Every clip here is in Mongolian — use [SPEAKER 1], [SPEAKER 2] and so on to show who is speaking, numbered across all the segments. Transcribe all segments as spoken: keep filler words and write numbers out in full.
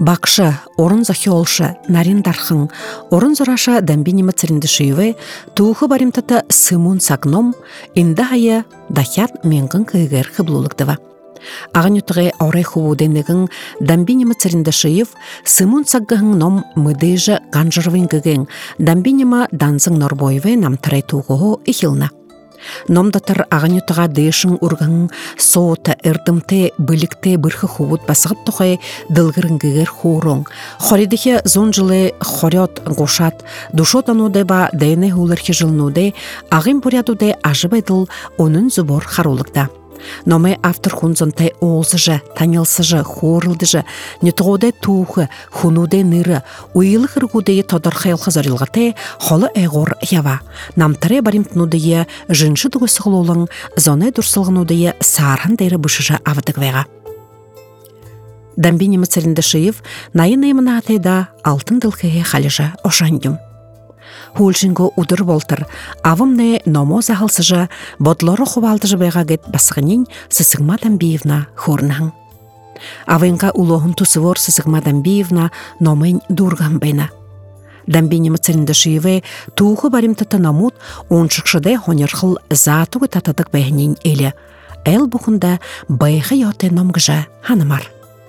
[SPEAKER 1] Бакшы, орын захиолшы, нарин дархын, орын зораша дамбинема циріндішуеве, туухы баримтата сымун сагном, инда хая дахят менгін кыгер хыблулыктыва. Ағын ütіғе аурай хубуденігін дамбинема циріндішуев, сымун саггығын ном мыдыжы ганжырвын кыгын, дамбинема данзың норбойве намтырай туғығы ихилна. Номдатыр ағын ütіға дышын ургын соута ырдымте білікте бірхі хубуд басығыт тұқай дылғырынгігер хурон. Хоридихе зон жылы хорет гошат, душот ануде ба дайны хулырхи жылнуде, ағын бурядуде ажыбайдыл onun зубор харулықта. Номе автор хунзонтай олзыжы, танилсыжы, хорылдыжы, нетғоде туухы, хунуде ныры, уйлы хыргудеи тодорхайлқы зарилғате, холы әғор ява. Намтаре баримтнудеи жыншы дуғысығылолың, зоне дұрсылғынудеи сархан дайры бұшыжы авдығвеға. Дамбинема царіндішиев, найын аймына атайда алтын дылқығы қалыжы ошандым. Хулшинго удыр болтыр, авымне номо захылсыжы, бодлоры хубалдыжы байға гет басығынен Сысығма Дамбиевна хорнан. Авынға улоғын тусывор Сысығма Дамбиевна номын дурган байна. Дамбинема царіндішиеве туғы баримтата намуд оншықшыде хонерхыл затуғы татадық байынен елі. Әл бұқында байғы йоте номгыжа ханымар.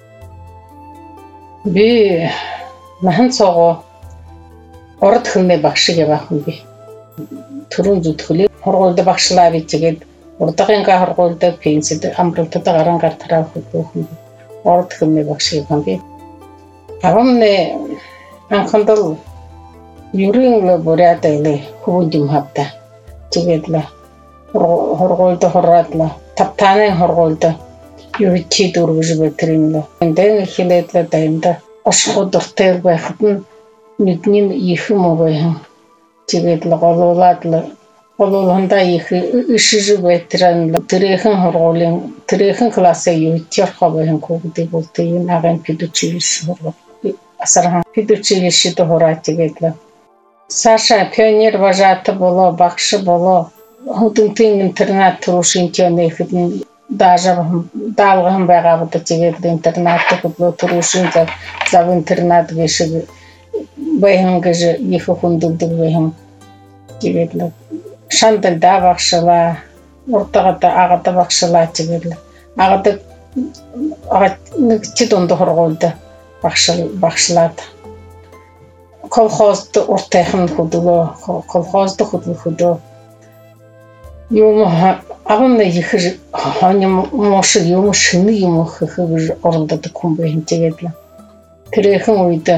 [SPEAKER 2] Би мәхін соғы Орд хылны бақшыға бақын бе. Түрін зүтхілі. Хорғолды бақшыла бетігед. Ордағынға хорғолды пенсиді амрылтыды қаранғар тарау құлбуқын бе. Орд хылны бақшыға бақын бе. Ағымны анқындыл юріңлі бұрядайлы хубындым хапта. Тегедлі. Хорғолды хоррадлы. Таптанын хорғолды. Юритчи дұрғыжы бәтірінлі. Әнден хилетлі дайымда. Ашқы дұртайыл байқытын Нүднен ехі мұбайын, тегедлі қолуладлы, қолуылында ехі үші жы бәттіранлы, түрейхін ғырғолын, түрейхін класы үйттер қабайын көгіде болтайын, ағын педучилищі ғырғы. Асырған педучилищі дұғыра тегедлі. Саша пионер вожаты болу, бақшы болу, ғудың интернат тұрушын тен ехідің далғын байғабыды тегедлі интернатты құдлы тұрушын зав интернат кешігі. Байханга же ехі хундылдық байхан тегедлі. Шандылда бақшыла, ортағыда ағыда бақшыла тегедлі. Ағыда тидонды құрғылды бақшылады. Колхозды ортайхын худылы, колхозды худыл худы. Ағымна ехі мошы емі шыны емі хығы орындады күн байхан тегедлі. Түрейхін ойды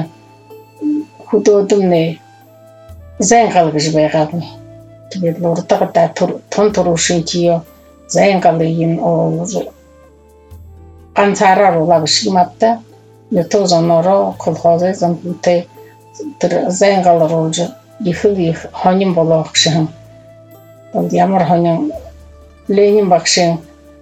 [SPEAKER 2] Худодымны зәйін қалғыжы байғадым. Түгедлі ұртағыда тон тұрушын тиyo зәйін қалғыйын олы қансарар олағы шимапта. Нүті ұзан ұры қолғазы зәмпілті зәйін қалғыр олжы. Ехіл ехі хоним болу ақшығын. Ямар хоним Ленин бақшығын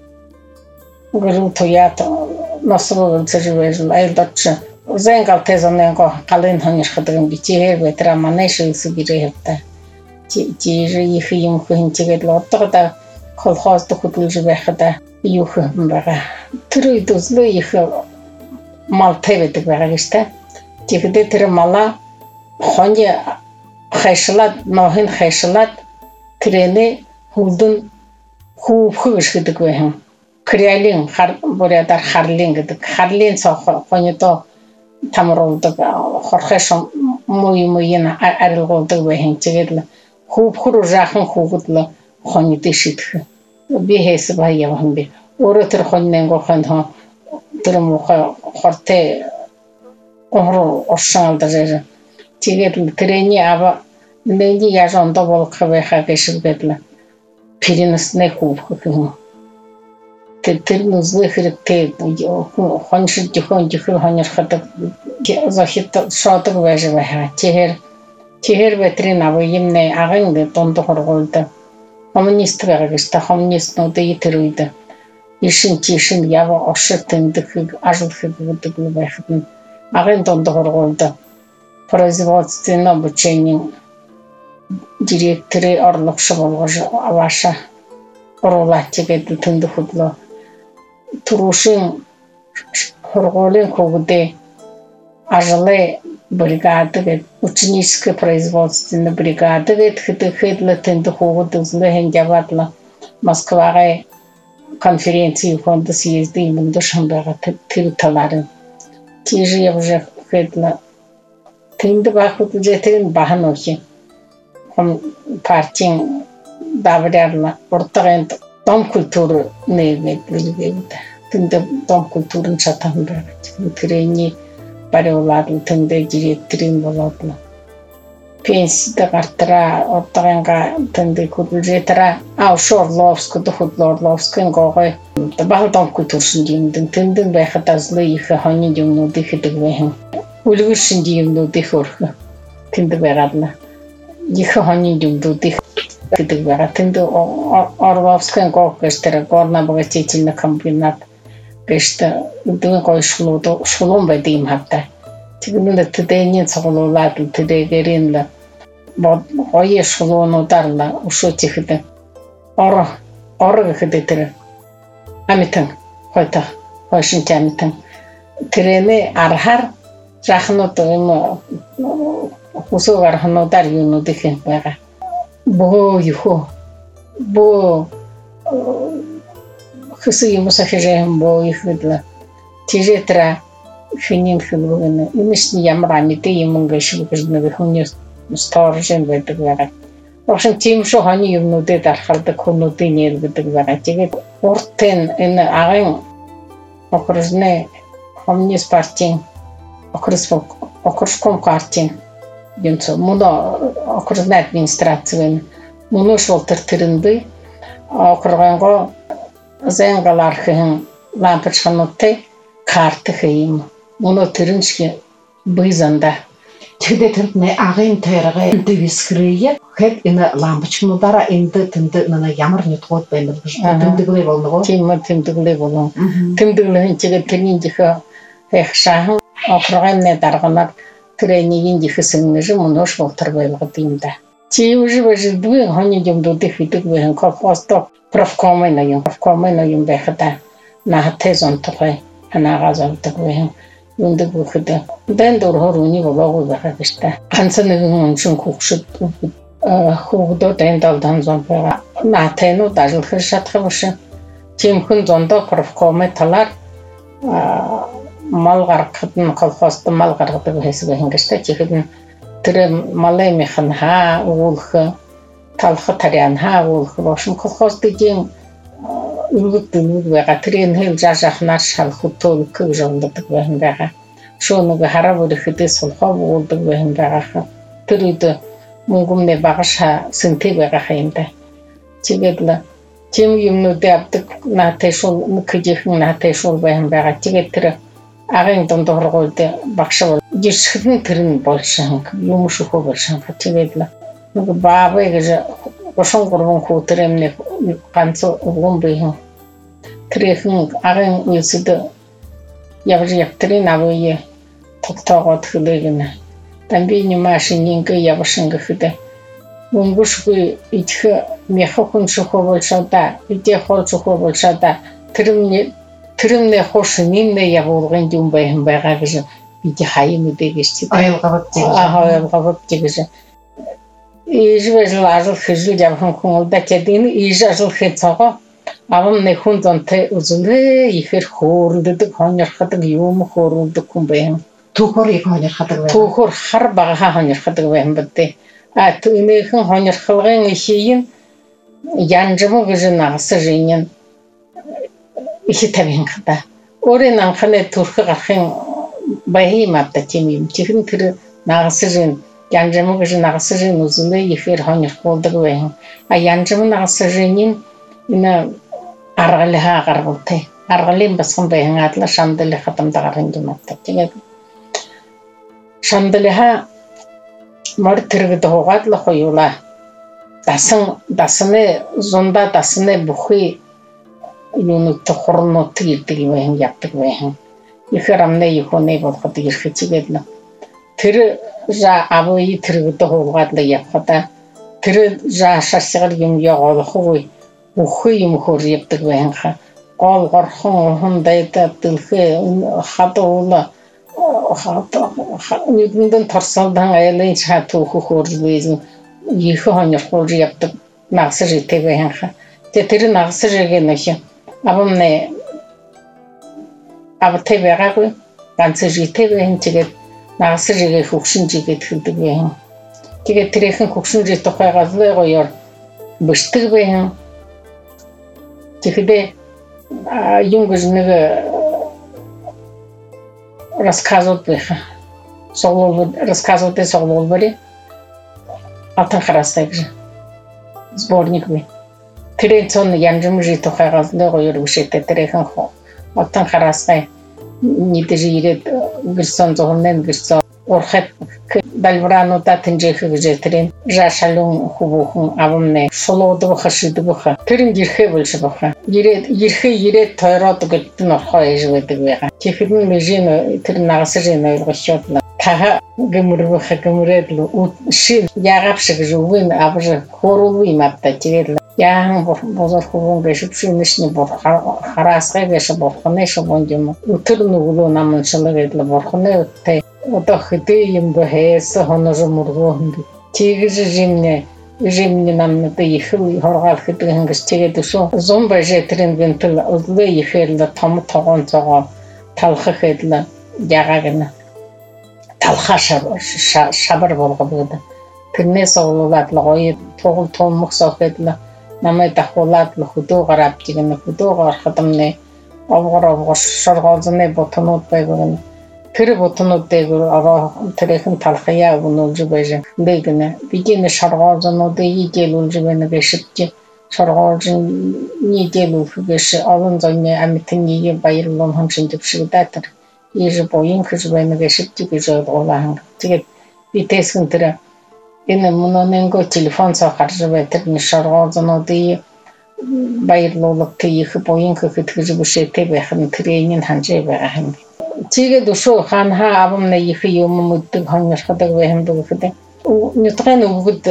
[SPEAKER 2] ғырыл тоят насыбы ғылсыры бәжіл айылдатшы. Зәйін қал тезонен қо қалын хонер қыдығын бітер бәтір аманай шылысы бірі епті. Тежі ехі емқығын тегедлі ортығыда қолхозды құдыл жібәқіда юхы бәға. Түрі дүзлі ехі мал тәбедік бәға кешті. Тегіде түрі мала хоне қайшылад, ноғын қайшылад, түрені хулдың хуып қышқыдық бәғын. Крялин, бұрядар харлин кедік. Харлин соқ хонето тамырылдық, қорқашым мұй-мұйын әрілғылдық бәйін тегедлі. Хуып құру жақын хуғыдлы хонеті шеткі. Бейхесі бай явағын бе. Оры түр хонен қоқан түрім қорты оңыру оршыңалды жәрі. Тегедлі түрені аба нәйді яжонда болыққа байқа кешіл бәділі. Перенісіне хуып қықың. Түрін ұзлы қырықты, қоншыр дүйін дүйін қоныр қыдық, зохетті шоғдық бәжі бәйға. Тегер бәтірін абы емне ағыңды донды құрғылды. Коммунисті бәға кешті, коммунистің ұды етір үйді. Ешін тешін явы ошы тіңді қыг, ажыл қығы бұдығылы бәйқыдың. Ағын донды құрғылды. Производственно обучением директоры орлықшы болғыжы аваша ұрыла тегеді түнді құдлы. Тұрушын құрғолын көгіде ажилы бригады, ученическое производственная бригада, хедла тенды ховуды злehen жабатла Москваға конференции фонды съезды именно шамбаға тирталарын. Тиже я уже хедла тенды бахуды жетерин бахан очи. Хом партин даврярла ортағын дом культуры неймет білгейді. Тенді дом культурын шатан бағы. Тирени барыулардың тенді директорин болады. Пенсияда қартыра, ортағанға тенді күділ жетіра. Ау Шорловскі, Дұхыдлы Орловскін қоғай. Бағыл дом культурсын деймдің. Тендің бәйқі тазлы ехі ханы деймнің дехі дігвейхін. Өлігіршін деймнің дехі орхы. Тенді бәғадына. Ехі ханы деймнің дехі дігвейға. Тенді Орловскін қоғы кәштірі. Горно-обогатительный комбинат. Кәшті үдігін қой шулуын бай дейм хапта. Тегінді тідейнен соғылуладың тідейгерінлі. Қойы шулуын ұдарлы ұшу текіді. Оры, оры кекіді тірі. Амитің, қойта, қойшын кәмітің. Тірені архар, жақын ұтығыны ұсу қархын ұдар юны декен байға. Бұғы юху, бұ Хысы емуса хижайым бұғы юхыдылы. Теже тіра финин хылбыгыны. Имешні ямрамиты емінгі шылғыжыны вихуне стор жен бәдік вәға. Оқшын темші ғаны емнуды дарқалды көнуды нелгідік вәға. Теге орттен әні ағын окружны коммунист партиян, окружком партиян. Мұны окружны администрациян. Мұны шолтыр түрінді. Окружғанға зәңғалар қығын лампычқан отты карты қиым. Мұны түріншке бұйзанда.
[SPEAKER 1] Тегде тінтіне ағын тәріғі дөйіскірейі, қәд іні лампычын ұдара енді тінді нына ямыр нет қот бәймір бұш. Тімдігілей болны ғой?
[SPEAKER 2] Тимі тімдігілей болны. Тімдігілейін тегі түрін дегі әқшағын оқырған не дарғанар түренеген дегі сіңнежі мұны ош болтыр бәйлігі деймді. Тегі жібі жілдігі ғаны демді дегідік бәйін колхозды профкомын ойын. Профкомын ойын бәйхіда нағы тез онтығы анағаз олдық бәйін. Үндік өкіді. Дән дұрғыр өне болағу бәға бішті. Қансынығын ұншын көкшіт қуғды дән далдан зон бәға. Натайну дажылқыр жатқы бұшы. Темкін зонда профкомы талар мал ғарқыдың колхозды мал ғарқыды бәйсі бәйін кішті. Текідің түрі малай меқін ха ұғылқы, талқы тариян ха ұғылқы. Башын колхозды ден үлгіп-дүлгіп бәға, түрен хел жа-жақынар шалқы толы көк жолдық бәйін бәға. Шоныға хара бөріхіді солға бұғылдық бәйін бәға. Түріді мұңғымне бағыша сынты бәға қайында. Тегедлі, тем емнуді аптық нағтай шол, мүкедехін нағтай шол бәйін бәға. Тегет түрі ағын дондығыр қойды бақша бол. Ешкінің түрін болшың, юмышы қо болшың. Тегедлі, бабы егіжі Ошон құрбын қуытыремне қансы ұғын бейін. Түрекін ағын өсіді ябжы яптырын абыйы тоқтауға түгілегіні. Тәмбейні машиненгі ябышынғы күді. Өңгі шүгі үйткі меқі күн шүгі болшада, үйте қол шүгі болшада, түрімне қошынымне ябылғын дұн бәйін байға кіжі. Үйте қайымы дегешті. Айылға бұп дегеші. Ижі жыл ажыл хыжыл жабын күңілді кәдені ижі ажыл хетсаға абым не хүнзонты ұзылы ефер хорылдыдық хонерқадық юмы хорылдық күн бәйін.
[SPEAKER 1] Тұқыр екі хонерқадық бәйін?
[SPEAKER 2] Тұқыр қар бағаға хонерқадық бәйін бітті. Түнекін хонерқылғын ешейін янжымы күжін ағысы жейнен еші тәбен қыда. Орен аңқаны тұрқы қақын бәйім апта темейім. Текін түрі нағысы жейін. Янжымы күжі нағысы жейін ұзылы ефер хонер қолдық бәйін. А янжымы нағысы жейнен арғылыға ағар болты. Арғылын басқын бәйін адылы шандылы қатымда ғарын дематты. Шандылыға мөр түргіді оғадылы қойула. Дасыны, зонда дасыны бұқи юнутты құрынутты ердігі бәйін, яптық бәйін. Ефер амны ехоны болғады ерхі тегеділі. Түрі жа абыйы түргіді оғадылы япқада. Түрі жа шарсығыр емге қолықы ғой. Бұқи емхор ептік бәйінға. Қол ғорқын ұғындайды дылқы қады олы Нүдэндэн торсолдан айлын чаа түүхөх өөрлөсөн их хонёр хурж явдаг нагсар итэвэ ханха. Тэ тэр нагсар игэ нэш авамне автэй байгаагүй ганц итэвэ хэн тэгээд нагсар игэ хөвшин жигэд хэлдэг вэ. Тэгээд тэрхэн хөвшин жиг тухайгаас л гоёор бэлтгэг вэ. Тэгэхдээ юм гэж нэг рассказывают их. Соглол рассказывают и соглол бери. Алтан харастай гэж. Сборник бий. Тэр цон янжим жи тухайгаас л гоёор бишэтэй тэрхэн хоо. Алтан харастай нийтэд ирээд гэрсэн зохнон гэрсэн урхат далбрануудаа тэнжээх гэж тэрийн жашалун хөвөөхөн авамны солоодох хашидгөх тэрэн ирхэ болж байгаа. Ирээд ирхэ ирээд тойроод гэдэг нь орхоо ээж байдаг байгаа. Тэгэхэд мэжин тэр нагасрын ойлгоход та гэмрэх гэмрээд л шин ягав шиг зүвэн авж хоруу юм апта тэгээд яан бозор хөвөн гэж шинэшний бор хараасгай гэж борхоны шобон юм. Өтөр нүглөө намын шалгаад л борхоны өттэй одоо хэдий юм бэхэс хонож мургоо тэгж жимнэ жимнэ намнад их хоргаал хэдэг хэнгэж тэгээд өсөө зум бажэ тэрэн бэнтэл өглөө ихээр л том тогоон цогоо талхах хэдл ягаагна талхаа шабар болгоод тэрнээс олуулаад л гоё тугал томхсоо хэдл намайг дахуулаад л хөдөө гараад гинэ хөдөө гарахад амны овгор овгор шоргоолзны ботнууд байгуу тэр ботнуудыг ороо тэрхэн талхая өгнүүлж байж бэгнэ бидний шоргоолзнуудыг игэлүүлж байна гэшигч шоргоолжны игэлүүлж олон зөний амтны баярлал хамшин дэвшигдээ тэр иж боин гэж байна гэшигч гэж ойлголаа. Тэгээд би тэсгэн тэр энэ мононенго телефон цахарж байтер нишаргоолзнуудыг баярлуулах их боин гэхэд бүшээтэй байх нь тэрийн ханжээ байгаа юм. Тэгээд өшөө ханха авамна их юм мэддэг хоньорхдаг байхын бүгд нүтрэн өгд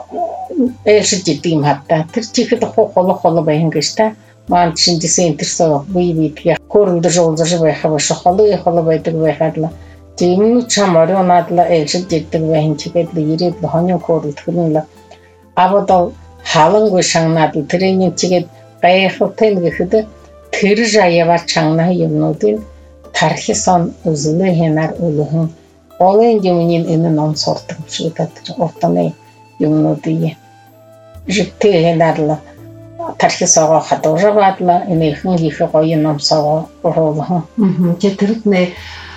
[SPEAKER 2] ээшж идэм хатта тэр чихэд хохолох холо байхын гэжтэй маань шинжсэн интерсоо бий бий хөрөнд жуулж байхаа шохолоо холо байдаг байхад л тийм чамаар онадла ээшж идэг байхын чигэд л ирээд хоньо хөрөлдгөн л аваад халангүй шангнаад тэрийн чигэд гайхалтай гэхэд тэр жаява чангна юмнуудын тархисан үзлээ хэнаар өлөхөн олон юмнын энэ ном сордог шиг татж уртаны юмнуудыг жигтэй хэнаар л тархисагаа хадуужаадлаа энэ хэн их гоё номсоо оруулах.
[SPEAKER 1] Тэ тэрд нэ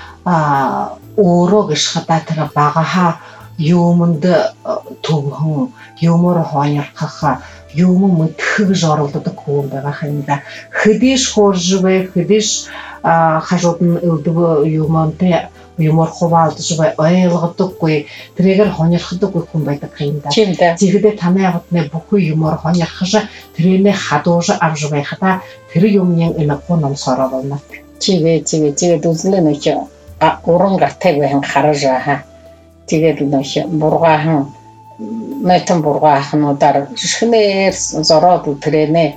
[SPEAKER 1] а өөрөө гიშ хата тэр багаха юмд төвхөн юмор хойрхах юм мэдхэг жорлдог хүн байгаа юм да. Хэдийш хуржвэ хэдийш хажууд нь өвдөг юмонтэй юмор хуваалдж бай ойлгодоггүй тэрээр хоньорхдоггүй хүн байдаг юм да. Тэгэхдээ танай ягтны бүхий юмор хоньорхож тэрнээ хадууж авж байхада тэр юмны энэ ном сороолно.
[SPEAKER 2] Чивэ чивэ тэгээд үзлээ нэг уран гартай байх хараж аа. Тэгээд нэг бургаахан нэтэн бургаахнуудаар шихнээр зороод тэрнээ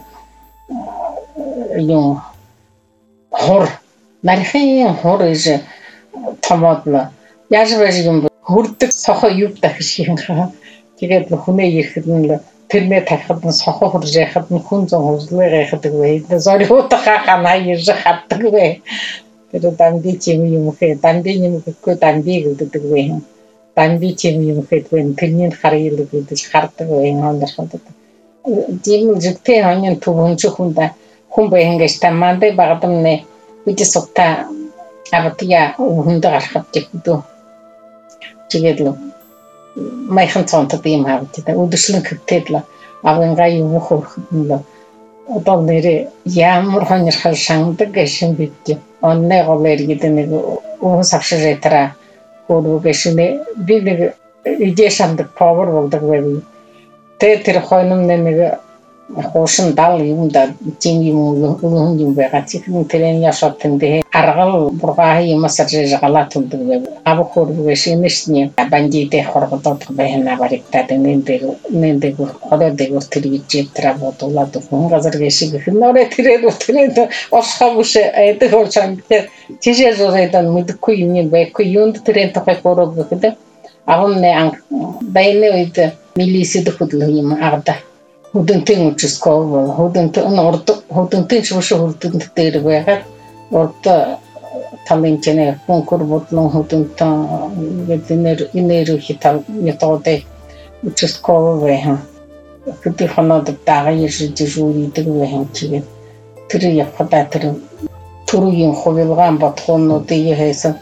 [SPEAKER 2] юм хор нархийн хор иж томоодно яаж байж юм хүрдэг сохо юг дахиж юм хаа тэгээд хүнээ ирэхэд нь тэрнээ тарихад нь сохо хурж яхад нь хүн зон хөвлөө яхадаг вэ зориута хахана ирж хатдаг вэ тэр дамби чим юм хэ дамби юм гэхгүй дамби гэдэг вэ дамби чим юм хэдвэн тэрний харъял гэдэг хардаг вэ хондроход тийм зүгтэй хоньон төвөн чөхүнда хүн байнгаш тамандэ багадамны үди сутта автия хүнд гарахад гэдэг. Тэгээд л майхан цонтод юм хавтаа өдөшлөн хөвтөд л авангаа юм хөөрхөд л одоо нэрээ ямар хоньрхал шангдаг гэшин бид онны голэр гэдэг нэг уус авширэтра хөрөг гэшинэ би нэг идея шамдаг power болдог байв. Тэ тэр хойном нэг Хошин дал юм да тийм юм юм юм байгаа. Чихэн тэрэн яшаад тэндээ аргал бургаа юм асарж галаа түндэг вэ. Або хөрвөө шинэшний бандитэ хоргодод байна баригтад нэмдэг нэмдэг ододог тэрвиж травотуулаад хүн газар гэшиг хинорэ тэрэг тэрэг осхавш эдэг олчан тийшээ зөөдөн мэдгүй юм байхгүй юунд тэрэн тохой хорог гэдэг. Агон нэ байна үед милисид хөдлөх юм агда. Хөдөнтийн учирскоо хөдөнтийн орд хөдөнтийн шүүш хөдөнт дээр байгаад орд талынчнээ конкур бодлон хөдөнтөн гэдэг нэр хитал методыг учирскоо байхан хөдөө хоноод дагаа ирж жүүрийдэг байхан чигээ тэр явхадаа тэр төрөгийн хувилгаан бодхоонуудыг хийсэн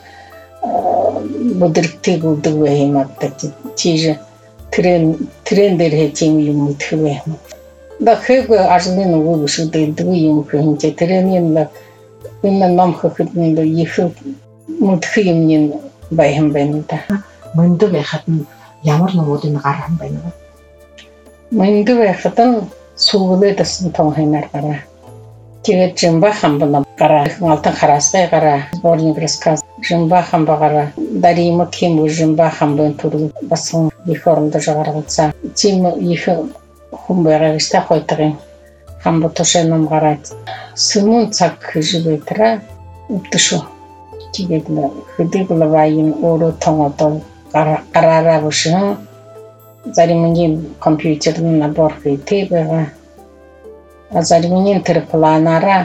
[SPEAKER 2] бүдэртэг үдэг байхын магтаж чиж трен трен дээр хийм юм мэдэх вэ. Дахиг ажлын нөгөө бүшүүдээ дүү юм хэмжээ тренинг энэ ном хөхдөн их мэдэх юм нь байхын байна да.
[SPEAKER 1] Мөндөг байхад нь ямар номуудын гарах юм байна вэ?
[SPEAKER 2] Мөндөг байхад нь сүглээдсэн том хэмээр гараа. Тэгээд жимба хамбана гараа алтан хараастай гараа борны расказ жимба хамбагара дарима ким жимба хамбан тур басан их орондоо гаргацсан тийм их хүн байгаа гэж та хойтгийн хамбо тушаанам гараад сүмэн цаг живэтра өвдөшөө тэгээд хөдөг лавайн өөрөө тонгодоо гараараа бушин заримын компьютерын набор хийтэйгээ азарминин тэр планара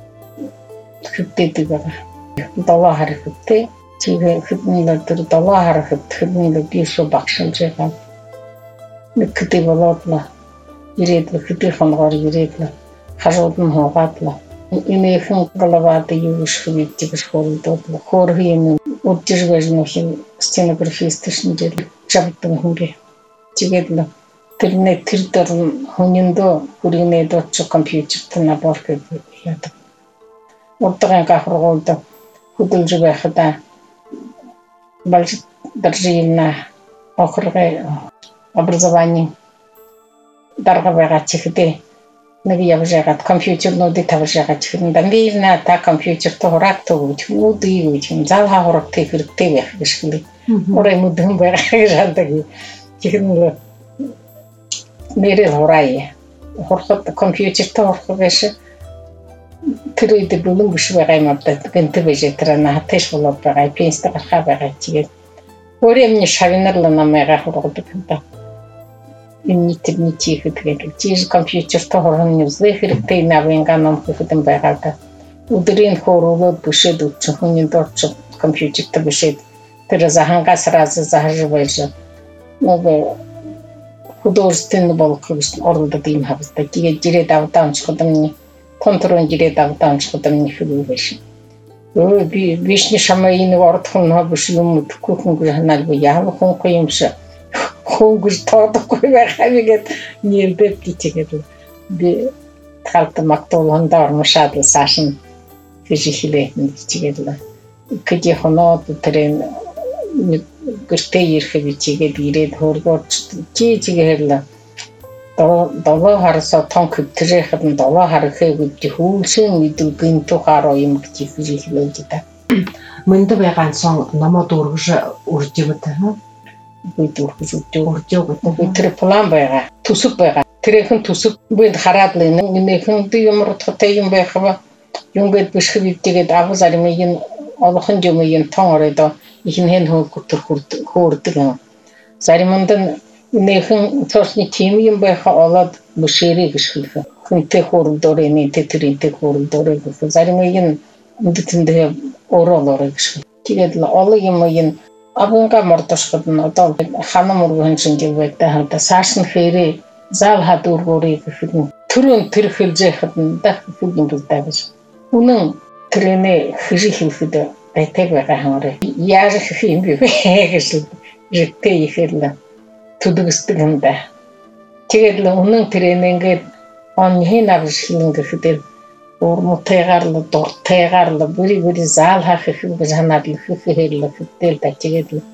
[SPEAKER 2] хөтөдөг байгаа. Долоо харахтай. Чигээ хөдний тэр долоо харахад хөдний бишо багшилж байгаа. Нэгтэй болоодла. Ирээд хөдний хонгоор ирээд хажууд нь хуугаадла. Инээхэн галаваад юу швид гэж хоолдод. Хөөрхийн удиргаж нөхин стенографист шинжил чавдан хөнгө. Чигээд л тэрний тэр дээр хүниндөө хүргэнээ дууч компьютерт набор гэдэг. Урдган гахргууд хөдөлж байхад болж даржина охрогой образование дарга байгаа чихдээ нэг явж байгаад компьютернуудыг тавьж байгаа чихэн дамбивна та компьютерт хураад төгөж үүдийг үуч юм зал хавраг тэг хэрэгтэй байх гэж хэлээ. Урай мүдэн байгаа гэж хандаг. Чихэн нэрэл хураа хурхад компьютерт хурхаг гэж тэр үед бүлэн биш байгаа юм одоо гэнт байж тэрана хаташ болоод байгаа пенстэй гарахаа байгаа чигээд өөрөө миний шавнарлаа намайга хургдаг юм да. Энэ тэрний чих гэдэг чиж компьютерт хорхон үзлэх хэрэгтэй навын ганом хөтөн байгаа да. Өдрийн хооролоод бүшээд үчиг хүний дорч компьютерт бишээд тэр захангаас раз захаж байж нөгөө художественный болох гэж оролдод юм хавтаа. Тэгээд жирээд авдаамч хөдөлмөрний контроль жирээд авдаамч хөдөлмөрний хөлөө биш. Өө би вишни шамаины ордхон хабш юм мэдхгүй хүн гэнал би яав хүн юм шиг хөнгөж тоодохгүй байхавигээд нэрдэв гिचгээд би талт мактолон дормшаад сашин физиклээ гिचгээд л кэди хоноод тэрэн гэртээ ирэхэд чигээд ирээд хөргөөч чи чигээр л долоо харсаа тон көтрэхэд нь долоо харахыг үгүй хүүшин мэдүгэн тухаараа юм гэж хэлээд та.
[SPEAKER 1] Мөндөг байгаа сон номод үргэж үрж юм та.
[SPEAKER 2] Бид үргэж үрж өгдөг тэр план байгаа. Төсөв байгаа. Тэрхэн төсөв бид хараад л нэмэхэн ямар утгатай юм байх вэ? Юм гээд биш хэвдгээд агуу зармын олхон юм юм тон оройдоо ихнэн хөргөтөр хөөрдөг юм. Заримд нь нэхэн цосны тим юм байх олоод мөшөрэй гэж хэлэх. Хүнтэй хөөрөлдөөр энэ тэтринтэй хөөрөлдөөр гэх. Заримын үндтэндээ өөрөө өөрөө гэж. Тэгээд л олон юм юм абунга мордошход нь одоо ханам ургын шинжил байдаг хада сааш нь хэрэг зал хадургуурыг гэхэд түрүүн тэр хэлжэхэд нь дах бүлгэн бүлтэй байж. Үнэн тэрний хэрэг хэлэхэд байтаг байгаа хамраа. Яаж их юм бэ гэж жигтэй ихэрлээ. Түдэгсдэг юм да. Тэгээд л үнэн тренингээд он хин авч хэлэн гэхэд урмтайгаар л дуртайгаар л бүри бүри зал хах их гэж ханаад их хэлээ хэвтэл да. Тэгээд л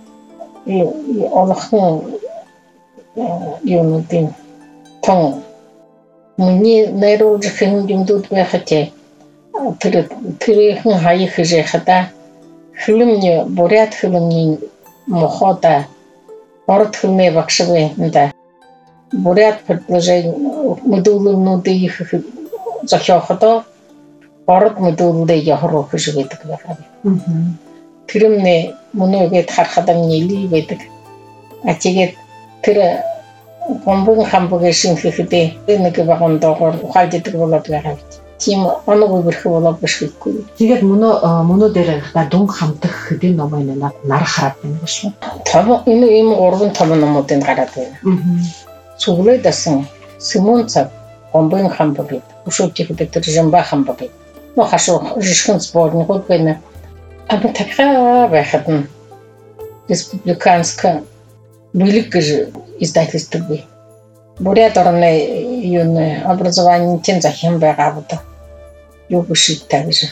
[SPEAKER 2] олхон юм тийм тон Мне найролж хэн юмдуд байхате. Тэр тэрхэн хаях жихата. Хөлмне бурят хөлмне мохода. Орд хөлмэ багшвэнда. Бурят предложение модулнуудыг их зохиоходоо орд модулдыг яхруу гэж байдаг байна. Тэрэмнэ мөнөгээд харахад нэлий байдаг. А тэгээд тэр гомбон хамбугийн шинхэхдээ нэг багон доогоор ухаалдаг болоод байгаа. Тийм оног өрх болоод бишгүй.
[SPEAKER 1] Тэгээд мөнөө мөнөө дээр та дүнг хамтах хэдийн номын над нар хараад байна шүү.
[SPEAKER 2] Това энэ ийм гурван том номуудыг гараад байна. Цуглээд асан Симон цаг гомбон хамбуг. Ушуучих тэр жамба хамбуг. Но хашуу жишхэн сборникуд байна. Абы такая байхад нь республиканская Билик гэж издательство бий. Бурят орны юуны образование тэн захим байгаа бод. Юу биштэй гэж.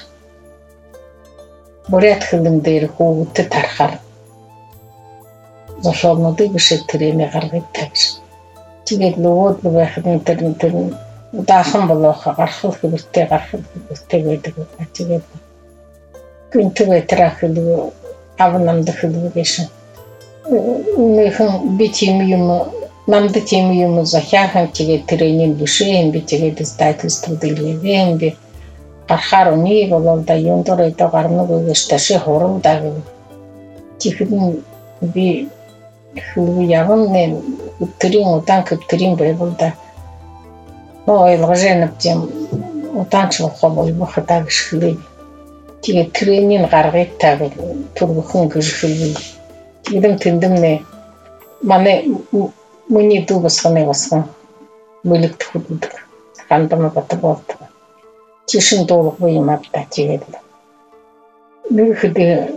[SPEAKER 2] Бурят хөлн дээр хүүгдэд тарахаар зошоонуудыг бишээ тэрэмэ гаргахтай гэж. Тэгээд лөвөд байхад нь тэр тэр дахан болох гарах хэрэгтэй гарах хэрэгтэй байдаг. Тэгээд гүнтвэ трах л авнамд хөлөө гэж. Нэхэн битим юм намд тим юм захиахан тэгээд тренинг бишээ би тэгээд издательство дэлгэвэн би гарахаар үний болол да юндор өдөө гарна гэж таши хурам да чихэн би хүү яван нэ өтрийн удаан көптрийн байвал да но ойлгожэн тем удаан ч болох бол хатаг шхлээ тэгээд тренинг гаргахыг таг түргхэн гэж хэлвэ. Идэм тэндэмнэ манай миний дүү басханы басхан мөлөгт хөдөлдөг хандам батг болт чишин дуулгүй юм авта тэгээд нэг хөдөө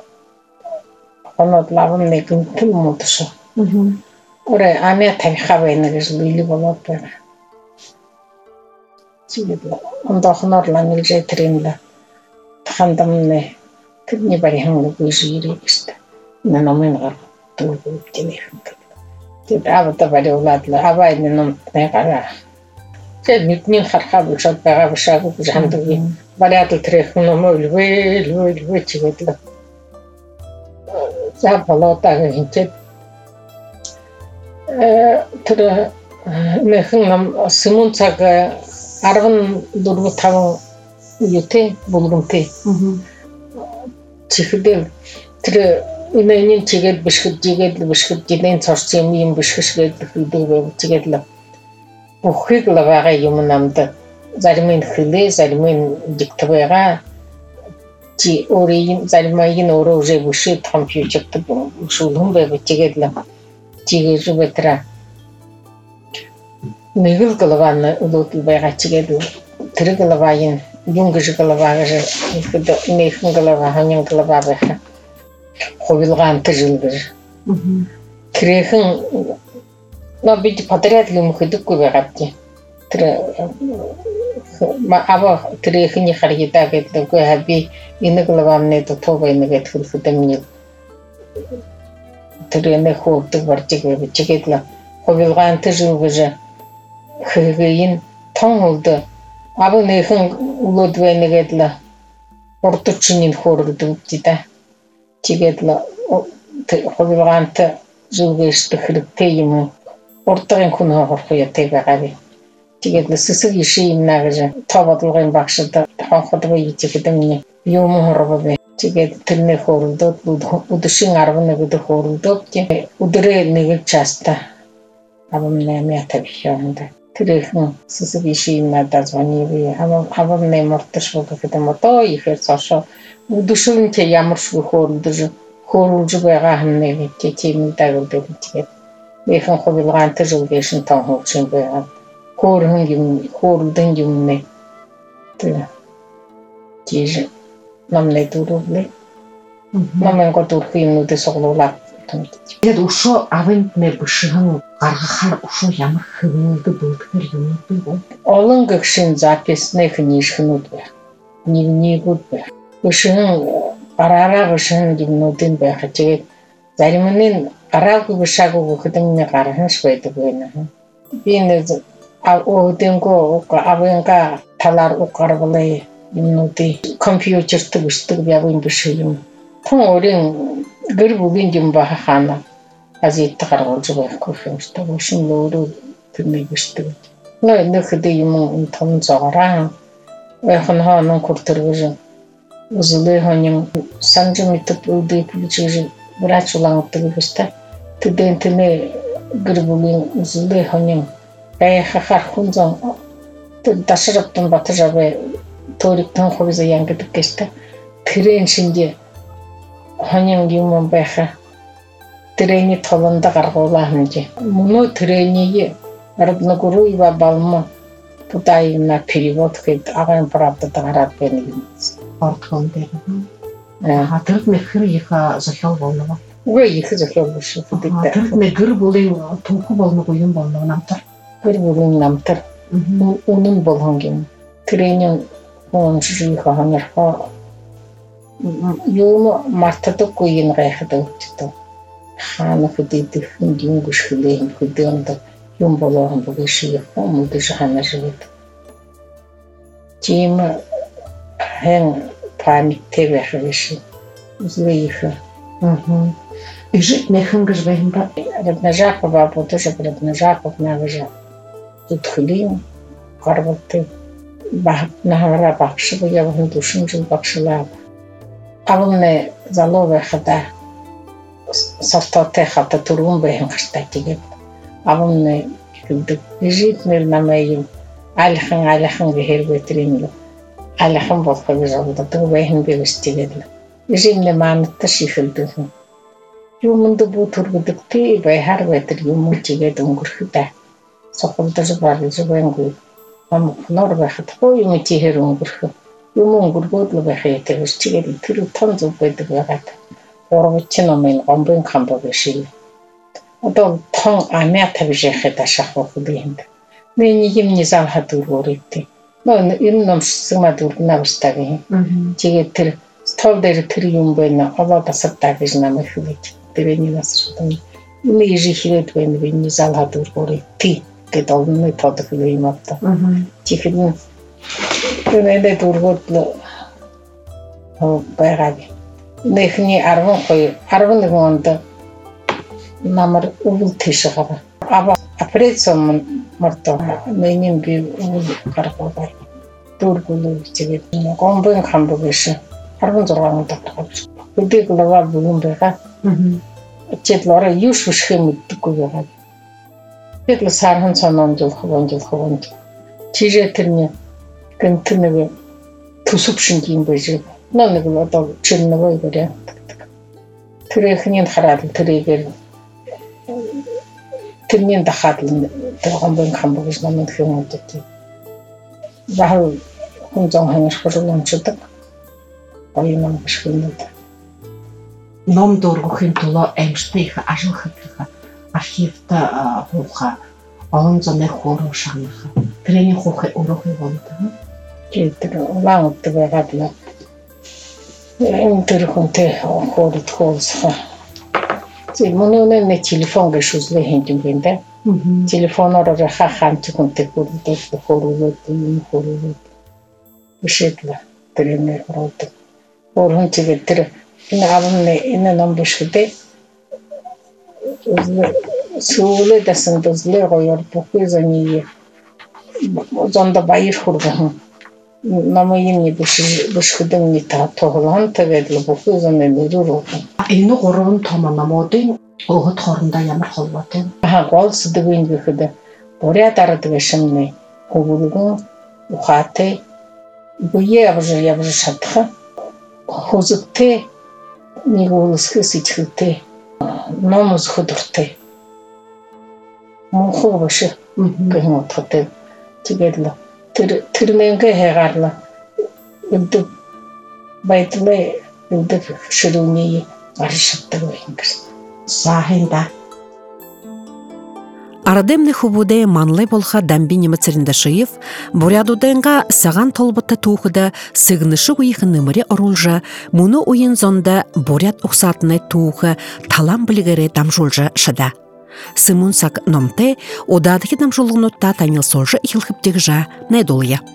[SPEAKER 2] онод лавн нэг тэн модш орой амя тарихаа байна гэж били болоод байна. Тэгээд ондохноор ламжээ тренла хандамны тэрний барихан үгүй жирээ гэсэн. Наномын гар дүүг тэмэх. Тэгээд аваад бариулаад аваад ном нэгараа. Тэгээд мэдний харахаа бүшээд байгаа бушаагүй гэж ханддаг. Бариад трэх ном өлвөө өлвөө чигээд. За болоотаа гинтэй. Э тэр нэхэн ном Симон цаг арван дөрөв таван юутэй булгамтэй. Чихдээ тэр Инэний чигээд бишгэд жигээд бишгэд жилийн цорцсон юм бишгэшгээд хэлдэг байв. Тэгээд л бүхийг л байгаа юм намд зарим нь хэлээ, зарим нь диктовэга чи өөрийн зарим нь өөрөө үжиг бишээ компьютерт шулган байв. Тэгээд л чигээр бэтра нэг л галван удаа байгаа чигээд тэр галвайн юм гэж галваа гэж ихэд нэхэн галваа ханин галваа байх. Ховилгаан тэжэлгэр. Крэхэн но бид подряд юм хөдөггүй байгаа тийм. Тэр ава крэхний харьяа гэдэг би энэ главны тотог нэгэд хөлхөдөмний тэр энэ хөөдөг баржиг бичгээд л ховилгаан тэжэлгэр хэгийн тон хөлдө ава нэхэн үлод байнгээд л урдчны хөөрдөг тийм. Тэгээд л ховилгаант зүгээс хэрэгтэй юм урдгийн хүн хоорох яатай байгаа. Тэгээд л сэсэг ишийн нагаж тоо бодлогын багшд хонход бий гэдэг юм хорвоо. Тэгээд тэрний хөөрөлдөөд өдөршин арван нэг өдөр хөөрөлдөөд өдрөө нэг часта авамнаа мятавшаанда. Тэрхэн сэсэг ишийн надад звони би авамнаа мортш гэдэг юм одоо ихэр цаашаа өдөршин ч ямар ч хөөрөлдөж хөөрүүлж байгаа хэмнээ тийм дагуулдаг тэгээд нэхэн ховилгаант зүгээс тон хөвчин байгаа. Хөөрхөн юм хөөрөлдөн юм нэ. Тэр тийж намнэ дөрөвлээ. Намэн готор юмнуудыг соглуулаад тэгээд өшөө авент нэ бушхан гаргахаар өшөө ямар хөвөлдөг бүрдгэр юм бэ? Олон гэгшин записных нишхнүүд байх. Нэг нэгүүд байх. Өшөн гараараа өшөн юмнуудын байх. Тэгээд зарим нь гараагүй бушаагүй хөдөлмөрний гарахш байдаг байна. Би нэг ал оденго авенга талар укарбылы юмнути компьютер тыгыштык бябын бишим тон орен гыр бүгүн жумба хана азетти каргалжы бар кофемшта ушун лору тыныбыштык но нөхөдө юмун тон загара эхэн ханын куртыргыжын узлы ханын санжымытып уды плечижи врач улаңыптыгы бишта тиден тине гыр бүгүн узлы ханын Бәйхі қарқынзан дашырыптың баты жабы ториктің қобызы яңгідік кешті. Тірен шінде ханем юмын бәйхі тірені толынды қарғылағын же. Мұны тіренеге рыбны көру иба балымы бұдайына перевод қейді. Ағайын правдады қарап бәні еміз.
[SPEAKER 3] Артқан бәрі. Атырып мекір ека захел болмаға.
[SPEAKER 2] Ой, екі захел болшы.
[SPEAKER 3] Атырып мекір болың тұңқы болны қойын болмағын амтар.
[SPEAKER 2] Bir bugün namtır, onun bolhangin. Trenin on жиха ханарха. Юма мартада коин гайхада өттү. Хана хөдөйдү хүндүн гүшхлээн хөдөндө юм болоон бүгшиэ мөдө хана живет. Тим хэн памятте бэхвэши. Злэйхэ.
[SPEAKER 3] Мм. Ижит мэхэн гэж байна.
[SPEAKER 2] Раднажапа бабу тоже раднажапа наважа. Тут хлин, карваты, бах нахара бахши, я вон душин жил бахшила. Алымны залове хада, сартате хата турун бэхэн хаштатиге. Алымны килдик. Ижит мэр намайым, алихан алихан бэхэр бэтринло. Алихан болха бэжалда, туг бэхэн бэвэстигедло. Ижимне мамытта шифэлдыхын. Юмынды бу тургудукти бэхар бэтр юмын тигед унгурхыда. Соколдажы барды жыбэнгу. Ам нор бэхат по юмы тигер унгурхы. Юмы унгургодлы бэхэтэ вэштигеди түрү танзу бэдэг бэхат. Орвычын омын омбын камбо бэшили. Одол тон амя табижэхэ дашахваху бэхэнд. Мэни юм низал хатур горитти. Мэн инном сыма дургна бэштаги. Тигет тыр столдэр тыр юм бэна ова басаттагэж намэхүвэч. Тэрэни насртан. Уны ежихилет бэна бэни низал хатур горитти. Gedolny podchwyli im od to. Cichydny. Tynedy durgotlu berabi. Nechni arvun koyu. Arvun gonda namar uvul teşi qaba. Aba apretsomın marto. Menin bir uvul qarqo var. Durgulu çigit. Qombun kambu beşi. Arvun zorganı taqtaqab. Udik lava bulun bega. Çetlora yuş vuş xemit koyuyor. Петле сархан сонон жыл хаван жыл хаван. Чижетирне кентинеге тусупшин кийин бежи. Нонеге одоо чинневой вариант. Тирехнин харадыл тирегер. Тирнин дахадыл тиргомбен камбогыз намын хэмэдти. Захал хунжон хэнэш хөрөлөн чыдык. Ойман бишхинэд.
[SPEAKER 3] Ном доргохын тула эмштейха ажылхыпха. Архивта хуха он заме хору шанаха трени хухе урохи волта
[SPEAKER 2] китер улаут бэгадла эм тэрхунте хору тхолсха ти мононэ не телефон гэшүзлэ хэнтим бэндэ телефоноор хахан чхунте хүрдэ хору юм хору бишэтла трени хорот орхон чигэ тэр энэ авны энэ ном бишхэ Суулы дасын дызлы қойыр бұқы зәнеге зонда байыр құрғын. Намы емне бүшкідің не тоғылған тәгәділі бұқы зәнеге үрір оғын.
[SPEAKER 3] Ені ғұрығын томанамадың оғы торында ямыр қолбатын?
[SPEAKER 2] Қол сыдығын бүкіді. Борят арыдығы шымны. Оғылығын ұқаты. Бұйе абжыр ябжыр шатқы. Хозыкты. Неге олысқы сетхілті. Номыз худурты. Мунху башы күйін отқыты. Тегедлі. Түрменге хеғарлы. Үлді байдылы үлді шырылмейі арышытты көйінгір.
[SPEAKER 3] Сахында.
[SPEAKER 1] Арадемны хубуде манлай болха дамбини мацариндашиев, бурядуденга саган толбатта тухыда сыгнышы уйхы нымыре орулжа, муну уйын зонда буряд ухсатынай тухы талам білгері дамжулжа шыда. Сымун сак номте, одадыки нам жолгунутта танил солжы ихилхиптег жа найдолыя.